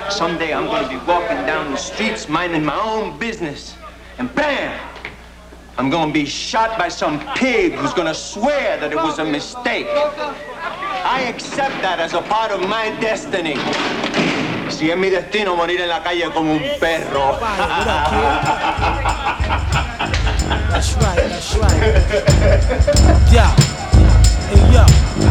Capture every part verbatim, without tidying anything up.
Someday I'm gonna be walking down the streets minding my own business. And bam! I'm gonna be shot by some pig who's gonna swear that it was a mistake. I accept that as a part of my destiny. Si es mi destino morir en la calle como un perro. That's right, that's right. Yeah. Hey yo,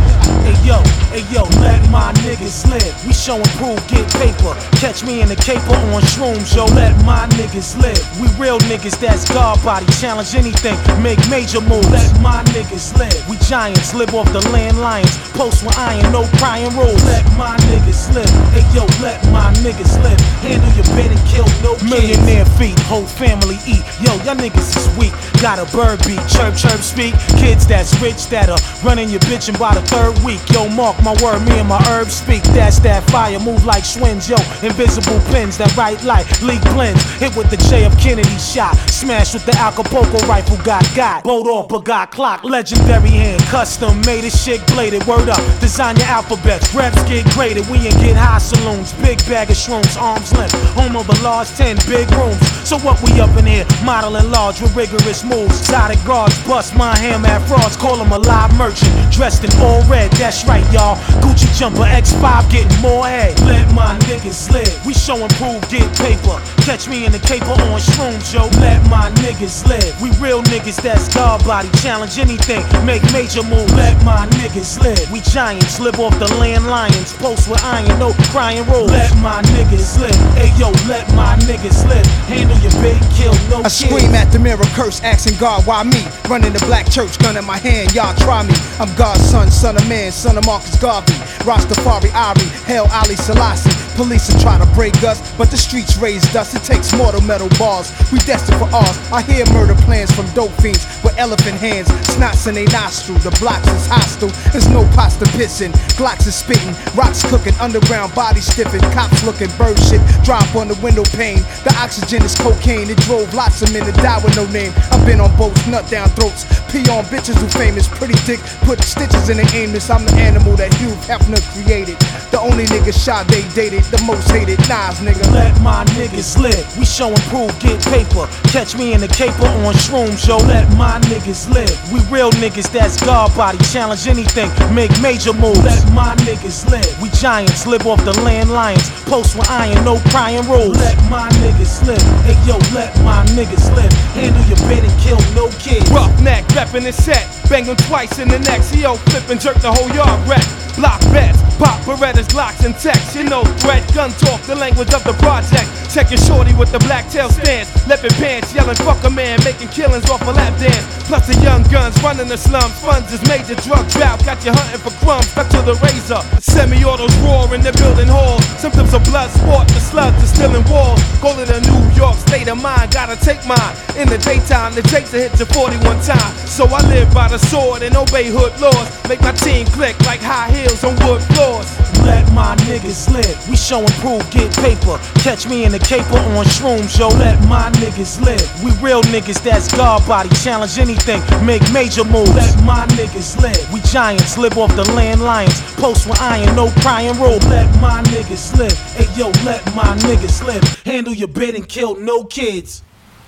hey yo, hey yo, let my niggas live. We show and prove, get paper. Catch me in the caper on shrooms, yo, let my niggas live. We real niggas that's God body, challenge anything, make major moves. Let my niggas live. We giants, live off the land lions, post with iron, no crying rules. Let my niggas live. Hey yo, let my niggas live. Handle your bed and kill no kids. Millionaire feet, whole family eat. Yo, y'all niggas is weak. Got a bird beat, chirp chirp speak. Kids that's rich that are running your bitchin' by the third week. Yo, mark my word, me and my herbs speak. That's that fire, move like Schwinn. Yo, invisible pins that right light, leak blends. Hit with the J F Kennedy shot. Smash with the Acapulco rifle, got got. Bolt off, but got clock. Legendary hand, custom made it, shit bladed. Word up, design your alphabets. Reps get graded, we ain't get high saloons. Big bag of shrooms, arms length. Home of a large ten big rooms. So what we up in here? Modeling large with rigorous moves. Exotic guards, bust my hammer at frauds. Call him a live merchant. Dressed in all red, that's right, y'all. Gucci jumper, X five getting more head. Let my niggas live. We show and prove, get paper. Catch me in the caper on shrooms, yo. Let my niggas live. We real niggas that's God body, challenge anything, make major moves. Let my niggas live. We giants, live off the land lions, post with iron, no crying rules. Let my niggas live. Hey yo, let my niggas live. Handle your bait, kill no I kids. scream at the mirror, curse, asking God why me. Running the black church, gun in my hand, y'all try me. I'm God's son, son of man, son of Marcus Garvey. Rastafari, Ari, Hail Ali Selassie. Police are trying to break us, but the streets raised us. It takes mortal metal bars, we destined for ours. I hear murder plans from dope fiends with elephant hands, snots in they nostril. The blocks is hostile, there's no pasta pissing. Glocks is spitting, rocks cooking, underground bodies stiffing. Cops looking, bird shit drop on the window pane. The oxygen is cocaine, it drove lots of men to die with no name. I've been on boats, nut down throats, pee on bitches who famous. Pretty dick, put stitches in the aimless. I'm the animal that Hugh Hefner created. The only nigga shot they dated, the most hated Nas nigga. Let my niggas live. We show and prove, get paper. Catch me in the caper on shrooms, yo. Let my niggas live. We real niggas that's God body, challenge anything, make major moves. Let my niggas live. We giants, live off the land lions, post with iron, no crying rules. Let my niggas live. Hey yo, let my niggas live. Handle your bed and kill no kids. Rough neck, reppin' the set, bang him twice in the neck. C O flip and jerk the whole yard wreck. Block bets, pop Berettas, Glocks and texts. You know threat, gun talk, the language of the project. Checking shorty with the black tail stance, leopard pants, yelling fuck a man, making killings off a lap dance. Plus the young guns running the slums, funds is major drug drought. Got you hunting for crumbs, stuck to the razor. Semi-autos roar in the building hall. Symptoms of blood sport, the slugs are still in walls. Go to the New York state of mind, gotta take mine. In the daytime, the Jason hits you forty-one times. So I live by the sword and obey hood laws. Make my team click like high heels on wood floors. Let my niggas live. We show and prove, get paper. Catch me in the caper on shrooms, yo. Let my niggas live. We real niggas that's God body, challenge anything, make major moves. Let my niggas live. We giants, live off the land lions, post with iron, no crying rules. Let my niggas live. Hey yo, let my niggas live. Handle your bed and kill no kids.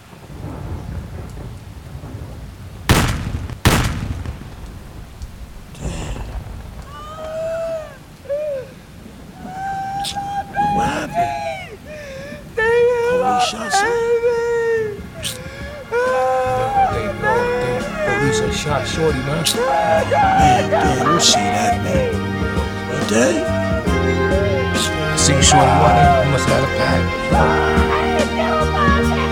What happened? Police shot something? Police have shot Shorty, man. Man, damn, don't say that, man. He dead? I seen Shorty running. He must have had a pack.